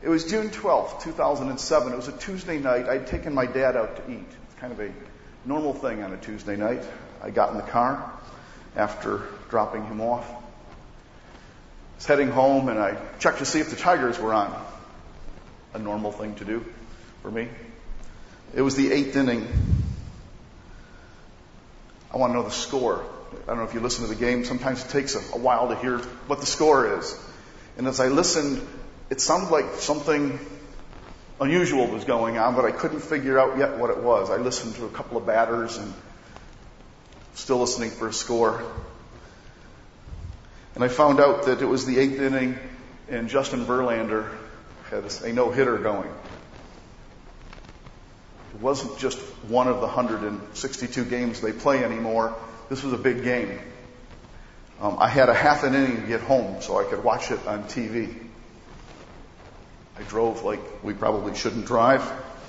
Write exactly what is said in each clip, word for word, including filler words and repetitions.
It was June twelfth, two thousand seven. It was a Tuesday night. I'd taken my dad out to eat. It's kind of a normal thing on a Tuesday night. I got in the car after dropping him off. I was heading home, and I checked to see if the Tigers were on. A normal thing to do for me. It was the eighth inning. I want to know the score. I don't know if you listen to the game. Sometimes it takes a, a while to hear what the score is. And as I listened, it sounded like something unusual was going on, but I couldn't figure out yet what it was. I listened to a couple of batters and still listening for a score. And I found out that it was the eighth inning, and Justin Verlander had a no-hitter going. It wasn't just one of the one hundred sixty-two games they play anymore. This was a big game. Um, I had a half an inning to get home so I could watch it on T V. I drove like we probably shouldn't drive.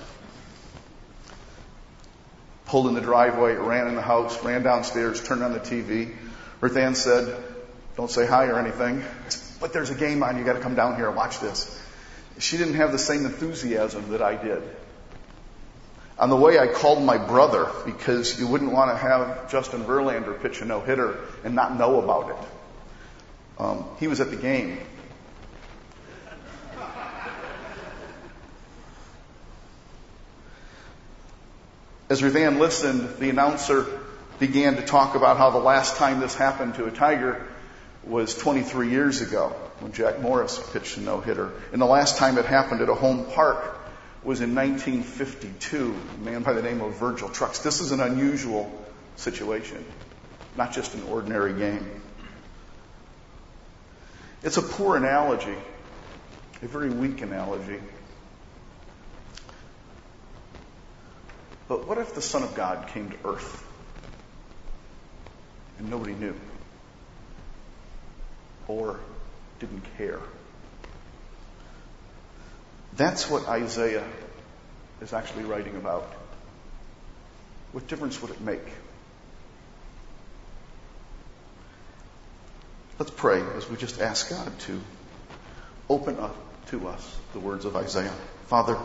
Pulled in the driveway, ran in the house, ran downstairs, turned on the T V. Ruth Ann said, "Don't say hi or anything." I said, "But there's a game on. You got to come down here and watch this." She didn't have the same enthusiasm that I did. On the way, I called my brother because you wouldn't want to have Justin Verlander pitch a no-hitter and not know about it. Um, he was at the game. As Ruth Ann listened, the announcer began to talk about how the last time this happened to a Tiger was twenty-three years ago when Jack Morris pitched a no-hitter. And the last time it happened at a home park was in nineteen fifty-two, a man by the name of Virgil Trucks. This is an unusual situation, not just an ordinary game. It's a poor analogy, a very weak analogy. But what if the Son of God came to earth and nobody knew or didn't care? That's what Isaiah is actually writing about. What difference would it make? Let's pray as we just ask God to open up to us the words of Isaiah. Father,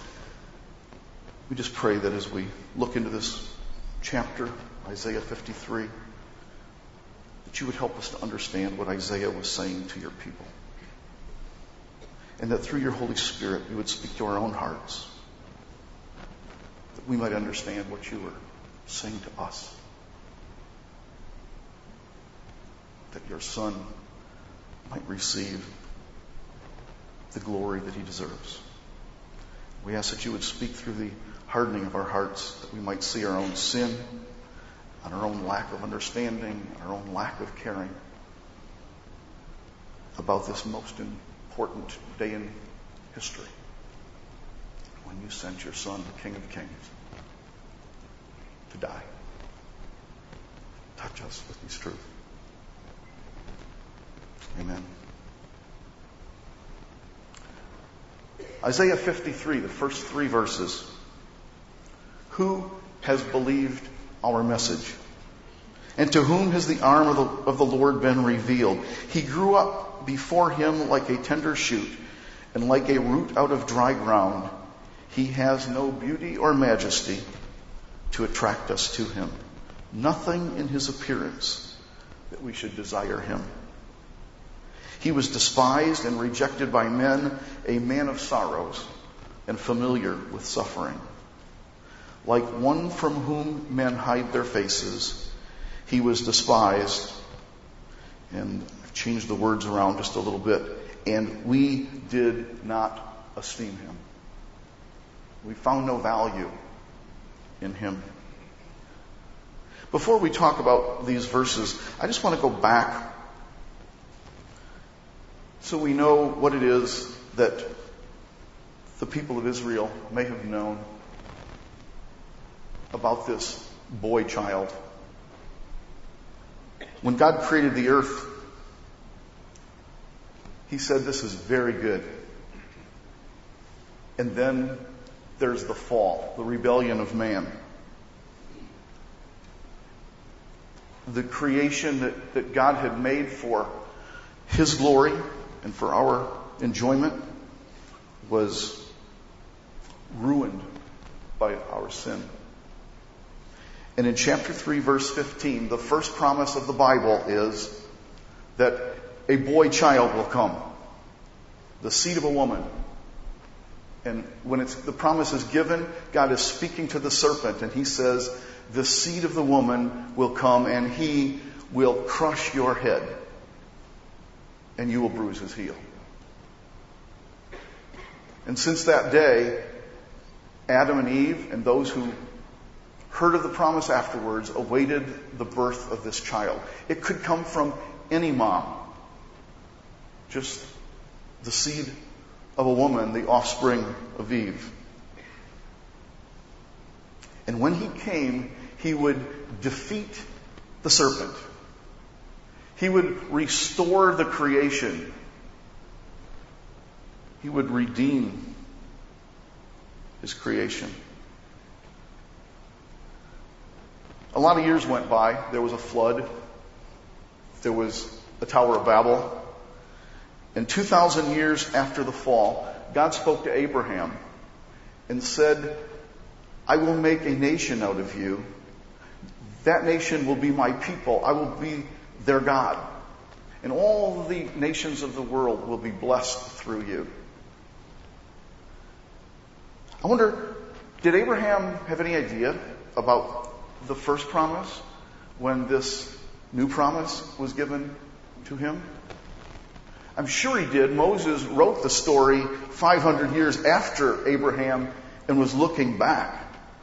we just pray that as we look into this chapter, Isaiah fifty-three, that you would help us to understand what Isaiah was saying to your people. And that through your Holy Spirit, you would speak to our own hearts. That we might understand what you were saying to us. That your Son might receive the glory that he deserves. We ask that you would speak through the hardening of our hearts, that we might see our own sin, and our own lack of understanding, our own lack of caring about this most important day in history, when you sent your Son, the King of Kings, to die. Touch us with these truths. Amen. Isaiah fifty-three, the first three verses. Who has believed our message? And to whom has the arm of the, of the Lord been revealed? He grew up before him like a tender shoot, and like a root out of dry ground. He has no beauty or majesty to attract us to him. Nothing in his appearance that we should desire him. He was despised and rejected by men, a man of sorrows and familiar with suffering. Like one from whom men hide their faces, he was despised. And I've changed the words around just a little bit. And we did not esteem him. We found no value in him. Before we talk about these verses, I just want to go back so we know what it is that the people of Israel may have known about this boy child. When God created the earth, he said, "This is very good." And then there's the fall, the rebellion of man. The creation that, that God had made for his glory and for our enjoyment was ruined by our sin. And in chapter three, verse fifteen, the first promise of the Bible is that a boy child will come, the seed of a woman. And when it's, the promise is given, God is speaking to the serpent, and he says, the seed of the woman will come, and he will crush your head, and you will bruise his heel. And since that day, Adam and Eve and those who heard of the promise afterwards awaited the birth of this child. It could come from any mom. Just the seed of a woman, the offspring of Eve. And when he came, he would defeat the serpent. He would restore the creation. He would redeem his creation. A lot of years went by. There was a flood. There was the Tower of Babel. And two thousand years after the fall, God spoke to Abraham and said, I will make a nation out of you. That nation will be my people. I will be their God. And all the nations of the world will be blessed through you. I wonder, did Abraham have any idea about the first promise when this new promise was given to him? I'm sure he did. Moses wrote the story five hundred years after Abraham and was looking back.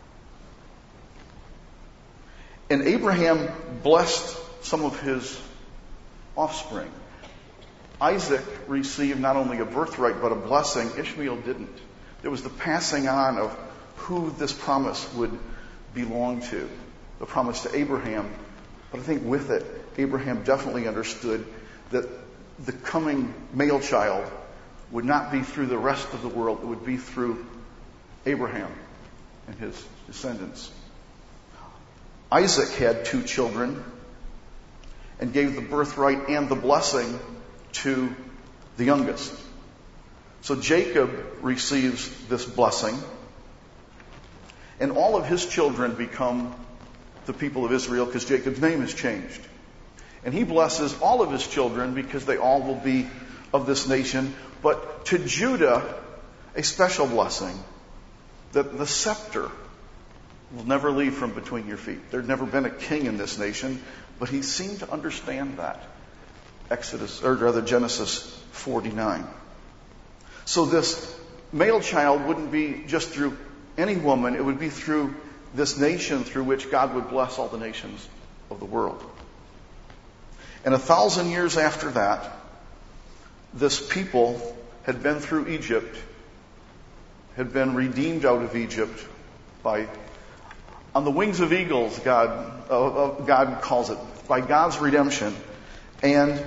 And Abraham blessed some of his offspring. Isaac received not only a birthright but a blessing. Ishmael didn't. There was the passing on of who this promise would belong to. The promise to Abraham. But I think with it, Abraham definitely understood that the coming male child would not be through the rest of the world. It would be through Abraham and his descendants. Isaac had two children and gave the birthright and the blessing to the youngest. So Jacob receives this blessing, and all of his children become the people of Israel because Jacob's name is changed. And he blesses all of his children because they all will be of this nation. But to Judah, a special blessing, that the scepter will never leave from between your feet. There'd never been a king in this nation, but he seemed to understand that. Exodus, or rather Genesis forty-nine. So this male child wouldn't be just through any woman, it would be through this nation through which God would bless all the nations of the world. And a thousand years after that, this people had been through Egypt, had been redeemed out of Egypt by, on the wings of eagles, God, uh, uh, God calls it, by God's redemption. And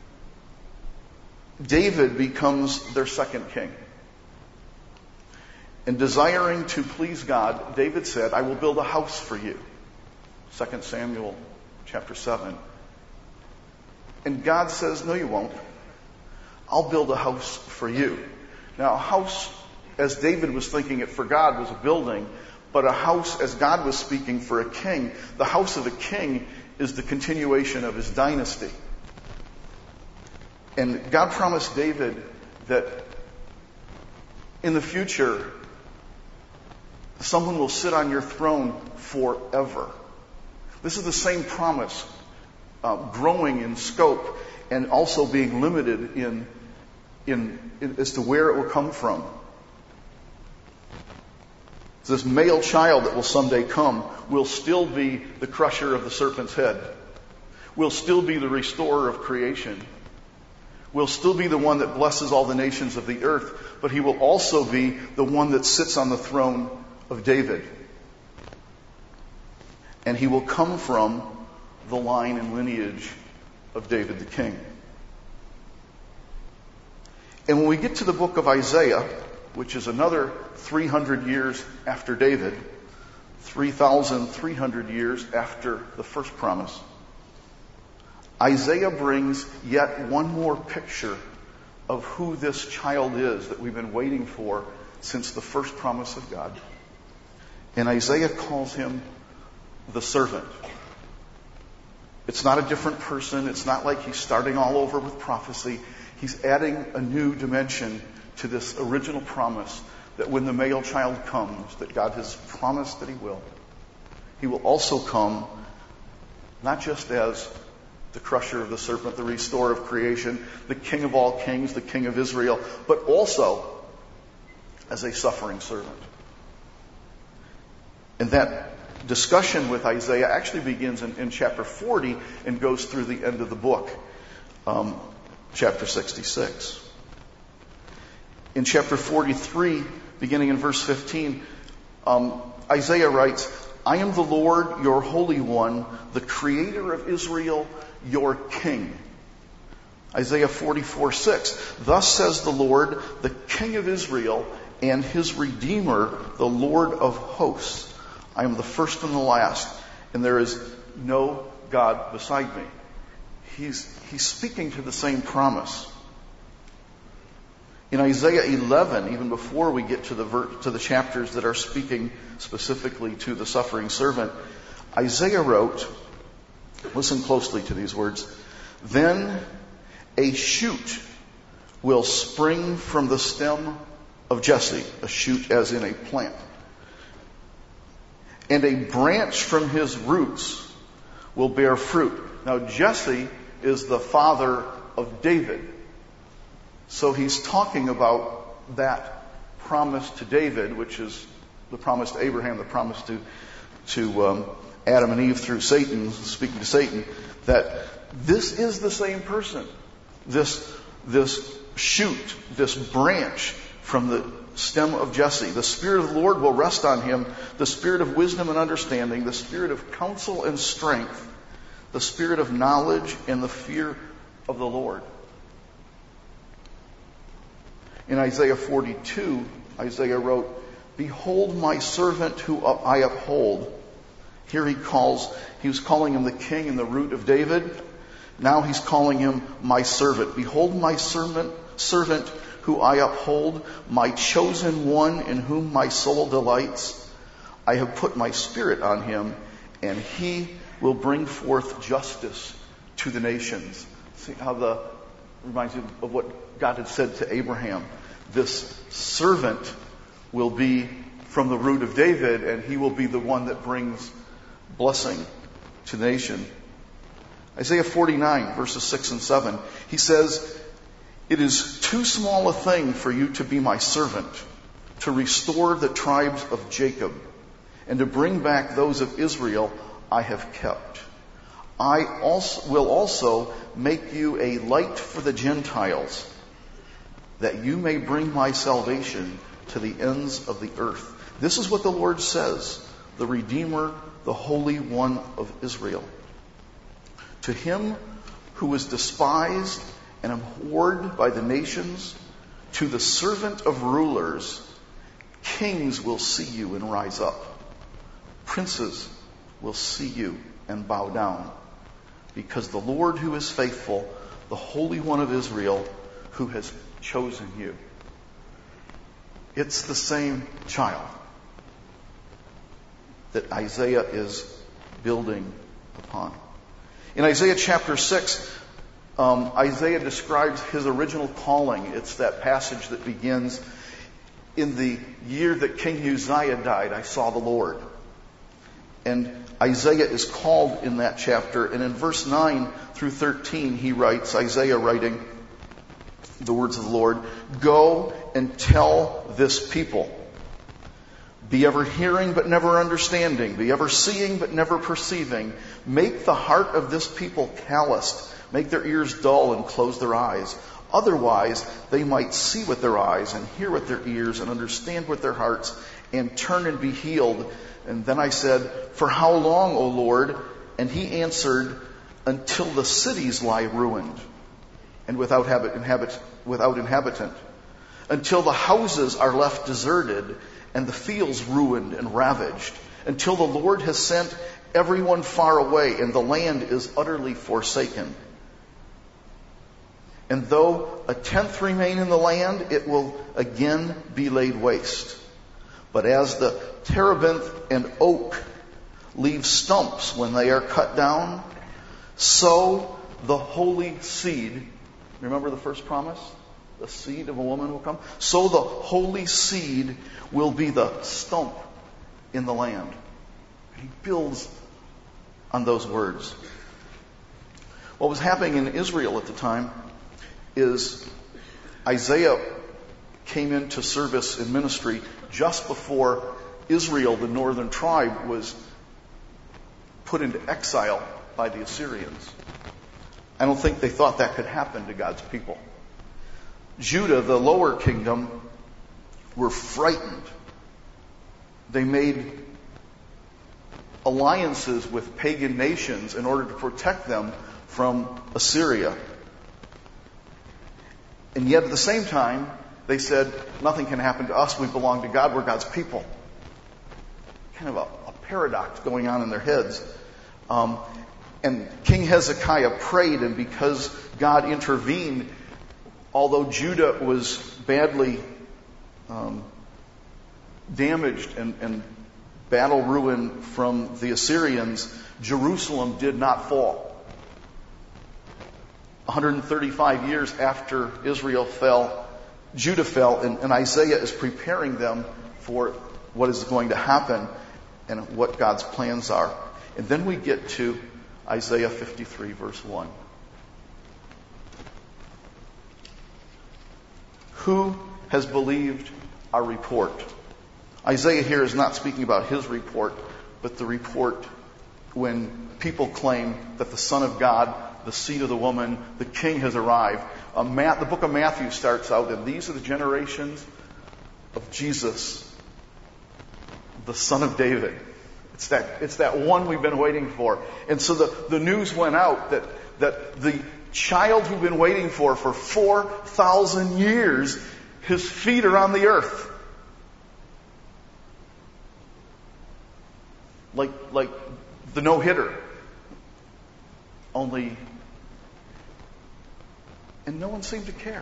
David becomes their second king. And desiring to please God, David said, I will build a house for you. Second Samuel chapter seven. And God says, no, you won't. I'll build a house for you. Now, a house, as David was thinking it for God, was a building, but a house, as God was speaking for a king, the house of a king is the continuation of his dynasty. And God promised David that in the future, someone will sit on your throne forever. This is the same promise, uh, growing in scope and also being limited in, in, in as to where it will come from. So this male child that will someday come will still be the crusher of the serpent's head, will still be the restorer of creation, will still be the one that blesses all the nations of the earth, but he will also be the one that sits on the throne of David. And he will come from the line and lineage of David the king. And when we get to the book of Isaiah, which is another three hundred years after David, three thousand three hundred years after the first promise, Isaiah brings yet one more picture of who this child is that we've been waiting for since the first promise of God. And Isaiah calls him the servant. It's not a different person. It's not like he's starting all over with prophecy. He's adding a new dimension to this original promise that when the male child comes, that God has promised that he will. He will also come not just as the crusher of the serpent, the restorer of creation, the king of all kings, the king of Israel, but also as a suffering servant. And that discussion with Isaiah actually begins in, in chapter forty and goes through the end of the book, um, chapter sixty-six. In chapter forty-three, beginning in verse fifteen, um, Isaiah writes, I am the Lord, your Holy One, the Creator of Israel, your King. Isaiah forty-four six, thus says the Lord, the King of Israel and his Redeemer, the Lord of hosts. I am the first and the last, and there is no God beside me. He's, he's speaking to the same promise. In Isaiah eleven, even before we get to the ver- to the chapters that are speaking specifically to the suffering servant, Isaiah wrote, listen closely to these words, then a shoot will spring from the stem of Jesse, a shoot as in a plant, and a branch from his roots will bear fruit. Now Jesse is the father of David. So he's talking about that promise to David, which is the promise to Abraham, the promise to, to um, Adam and Eve through Satan, speaking to Satan, that this is the same person. This, this shoot, this branch from the stem of Jesse. The Spirit of the Lord will rest on him, the Spirit of wisdom and understanding, the Spirit of counsel and strength, the Spirit of knowledge and the fear of the Lord. In Isaiah forty-two, Isaiah wrote, behold my servant who I uphold. Here he calls, he was calling him the king and the root of David. Now he's calling him my servant. Behold my servant, servant who I uphold, my chosen one in whom my soul delights. I have put my spirit on him, and he will bring forth justice to the nations. See how the reminds you of what God had said to Abraham. This servant will be from the root of David, and he will be the one that brings blessing to the nation. Isaiah forty-nine, verses six and seven, he says, it is too small a thing for you to be my servant, to restore the tribes of Jacob, and to bring back those of Israel I have kept. I also will also make you a light for the Gentiles, that you may bring my salvation to the ends of the earth. This is what the Lord says, the Redeemer, the Holy One of Israel. To him who was despised and abhorred by the nations, to the servant of rulers, kings will see you and rise up. Princes will see you and bow down. Because the Lord who is faithful, the Holy One of Israel, who has chosen you. It's the same child that Isaiah is building upon. In Isaiah chapter six, um, Isaiah describes his original calling. It's that passage that begins, in the year that King Uzziah died, I saw the Lord. And Isaiah is called in that chapter. And in verse nine through thirteen, he writes, Isaiah writing the words of the Lord, go and tell this people, be ever hearing but never understanding, be ever seeing but never perceiving. Make the heart of this people calloused, make their ears dull and close their eyes. Otherwise, they might see with their eyes and hear with their ears and understand with their hearts and turn and be healed. And then I said, for how long, O Lord? And he answered, until the cities lie ruined and without habit, inhabit, without inhabitant, until the houses are left deserted and the fields ruined and ravaged, until the Lord has sent everyone far away and the land is utterly forsaken. And though a tenth remain in the land, it will again be laid waste. But as the terebinth and oak leave stumps when they are cut down, so the holy seed, remember the first promise? The seed of a woman will come. So the holy seed will be the stump in the land. And he builds on those words. What was happening in Israel at the time is Isaiah came into service in ministry just before Israel, the northern tribe, was put into exile by the Assyrians. I don't think they thought that could happen to God's people. Judah, the lower kingdom, were frightened. They made alliances with pagan nations in order to protect them from Assyria. And yet at the same time, they said, nothing can happen to us. We belong to God. We're God's people. Kind of a, a paradox going on in their heads. Um, and King Hezekiah prayed, and because God intervened, although Judah was badly um, damaged and, and battle ruined from the Assyrians, Jerusalem did not fall. one hundred thirty-five years after Israel fell, Judah fell, and, and Isaiah is preparing them for what is going to happen and what God's plans are. And then we get to Isaiah fifty-three, verse one. Who has believed our report? Isaiah here is not speaking about his report, but the report when people claim that the Son of God, the seed of the woman, the King has arrived. Uh, Matt, the book of Matthew starts out, and these are the generations of Jesus, the Son of David. It's that, it's that one we've been waiting for. And so the, the news went out that, that the child we've been waiting for for four thousand years, his feet are on the earth. Like, like the no-hitter. Only, and no one seemed to care.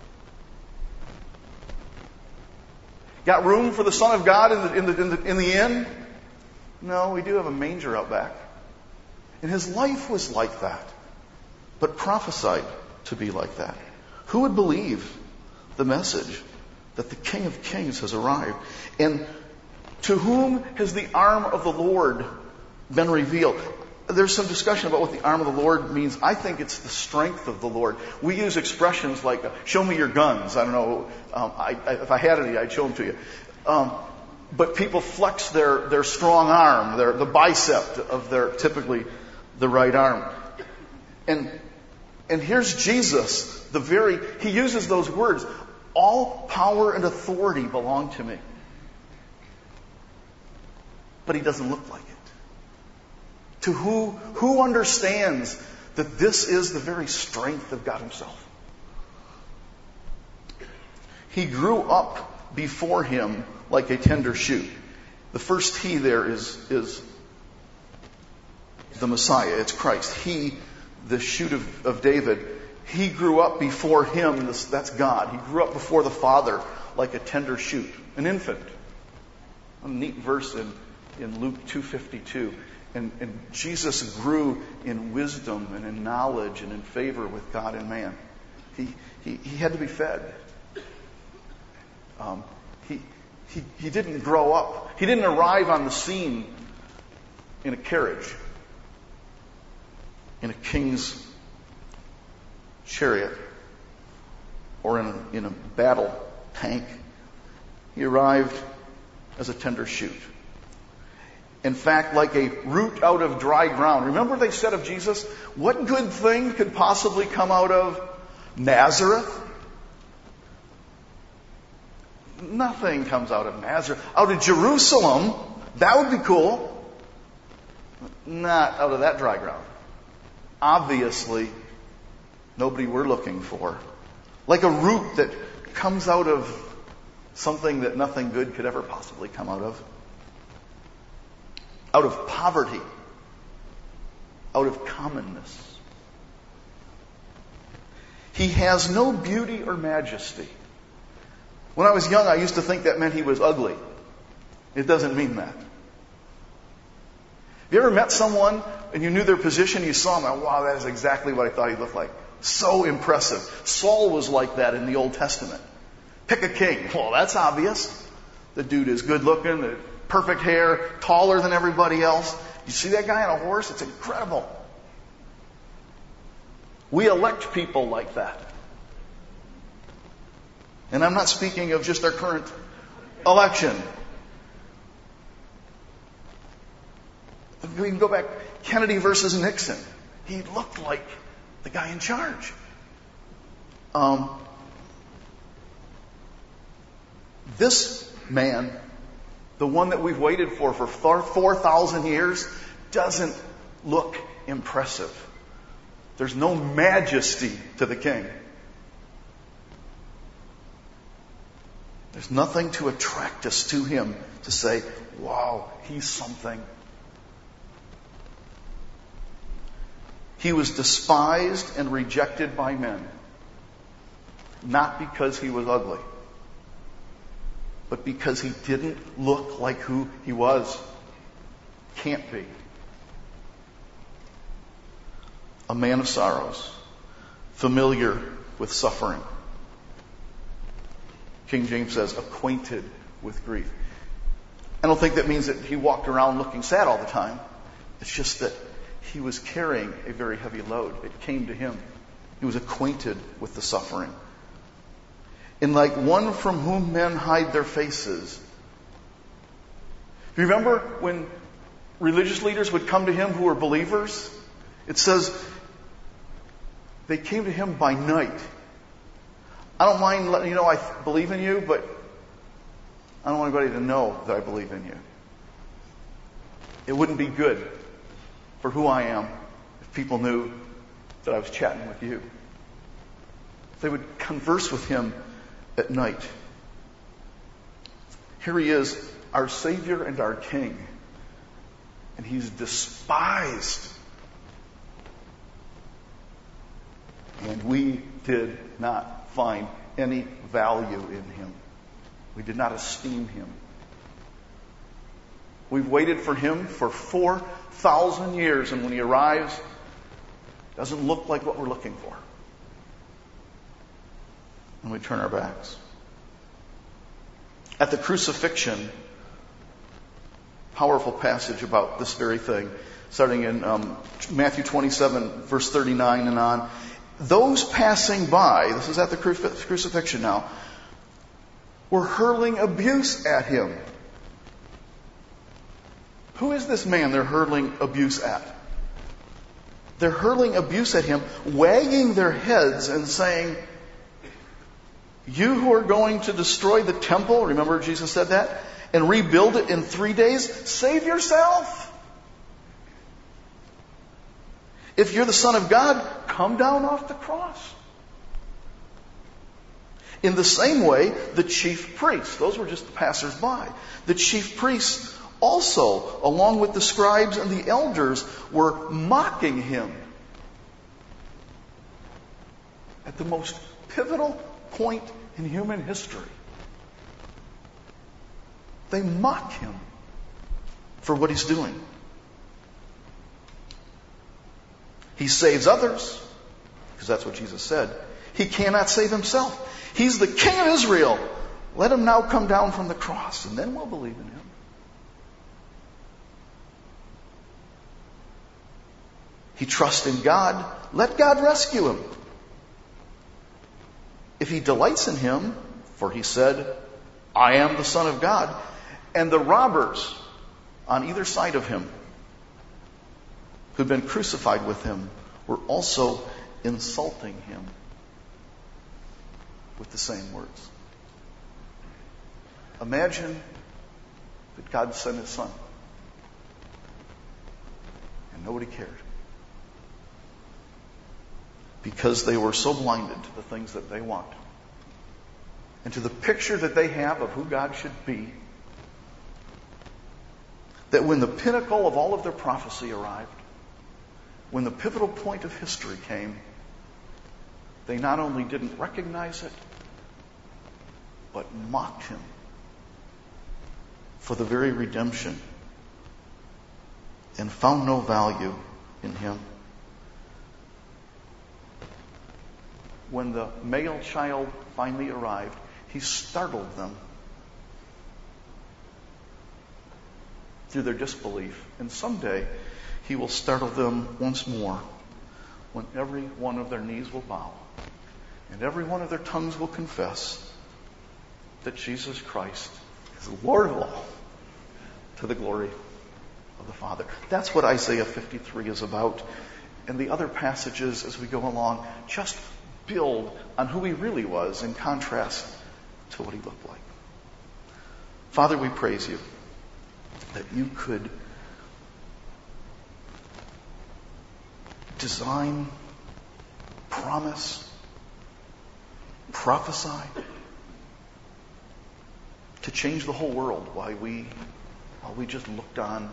Got room for the Son of God in the, in the, in the, in the inn? No, we do have a manger out back. And his life was like that, but prophesied to be like that. Who would believe the message that the King of Kings has arrived? And to whom has the arm of the Lord been revealed? There's some discussion about what the arm of the Lord means. I think it's the strength of the Lord. We use expressions like, show me your guns. I don't know. Um, I, I, if I had any, I'd show them to you. Um, but people flex their, their strong arm, their, the bicep of their, typically, the right arm. And, and here's Jesus, the very, he uses those words, all power and authority belong to me. But he doesn't look like it. To who, who understands that this is the very strength of God himself? He grew up before him like a tender shoot. The first he there is, is the Messiah. It's Christ. He, the shoot of, of David, he grew up before him. This, that's God. He grew up before the Father like a tender shoot, an infant. A neat verse in, in Luke two fifty-two. And, and Jesus grew in wisdom and in knowledge and in favor with God and man. He, he, he had to be fed. Um, he, he, he didn't grow up. He didn't arrive on the scene in a carriage, in a king's chariot, or in a, in a battle tank. He arrived as a tender shoot. In fact, like a root out of dry ground. Remember they said of Jesus, what good thing could possibly come out of Nazareth? Nothing comes out of Nazareth. Out of Jerusalem, that would be cool. Not out of that dry ground. Obviously, nobody we're looking for. Like a root that comes out of something that nothing good could ever possibly come out of. Out of poverty, out of commonness. He has no beauty or majesty. When I was young, I used to think that meant he was ugly. It doesn't mean that. Have you ever met someone and you knew their position, you saw him, and wow, that is exactly what I thought he looked like. So impressive. Saul was like that in the Old Testament. Pick a king. Well, that's obvious. The dude is good looking, the perfect hair, taller than everybody else. You see that guy on a horse? It's incredible. We elect people like that. And I'm not speaking of just our current election. We can go back, Kennedy versus Nixon. He looked like the guy in charge. Um, this man, the one that we've waited for for four thousand years, doesn't look impressive. There's no majesty to the king. There's nothing to attract us to him to say, wow, he's something. He was despised and rejected by men, not because he was ugly, but because he didn't look like who he was. Can't be. A man of sorrows, familiar with suffering. King James says, acquainted with grief. I don't think that means that he walked around looking sad all the time. It's just that he was carrying a very heavy load. It came to him. He was acquainted with the suffering. And like one from whom men hide their faces. Remember when religious leaders would come to him who were believers? It says they came to him by night. I don't mind letting you know I believe in you, but I don't want anybody to know that I believe in you. It wouldn't be good for who I am if people knew that I was chatting with you. They would converse with him at night. Here he is, our Savior and our King. And he's despised. And we did not find any value in him. We did not esteem him. We've waited for him for four thousand years, and when he arrives, it doesn't look like what we're looking for. And we turn our backs. At the crucifixion, powerful passage about this very thing, starting in um, Matthew twenty-seven, verse thirty-nine and on. Those passing by, this is at the crucifixion now, were hurling abuse at him. Who is this man they're hurling abuse at? They're hurling abuse at him, wagging their heads and saying, you who are going to destroy the temple, remember Jesus said that, and rebuild it in three days, save yourself. If you're the Son of God, come down off the cross. In the same way, the chief priests, those were just the passers-by, the chief priests also, along with the scribes and the elders, were mocking him. At the most pivotal point in human history. They mock him for what he's doing. He saves others, because that's what Jesus said. He cannot save himself. He's the King of Israel. Let him now come down from the cross, and then we'll believe in him. He trusts in God. Let God rescue him. If he delights in him, for he said, I am the Son of God. And the robbers on either side of him, who'd been crucified with him, were also insulting him with the same words. Imagine that God sent his Son and nobody cared. Because they were so blinded to the things that they want and to the picture that they have of who God should be, that when the pinnacle of all of their prophecy arrived, when the pivotal point of history came, They not only didn't recognize it, but mocked him for the very redemption and found no value in him. When the male child finally arrived, he startled them through their disbelief. And someday, he will startle them once more when every one of their knees will bow and every one of their tongues will confess that Jesus Christ is Lord of all, to the glory of the Father. That's what Isaiah fifty-three is about. And the other passages as we go along just build on who he really was in contrast to what he looked like. Father, we praise you that you could design, promise, prophesy to change the whole world while we, while we just looked on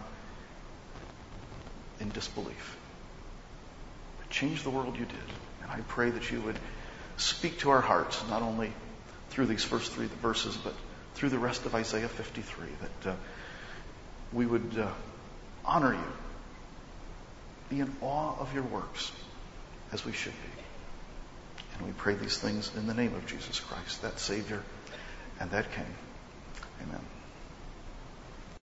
in disbelief. Change the world you did. And I pray that you would speak to our hearts, not only through these first three verses, but through the rest of Isaiah fifty-three, that uh, we would uh, honor you, be in awe of your works, as we should be. And we pray these things in the name of Jesus Christ, that Savior and that King. Amen.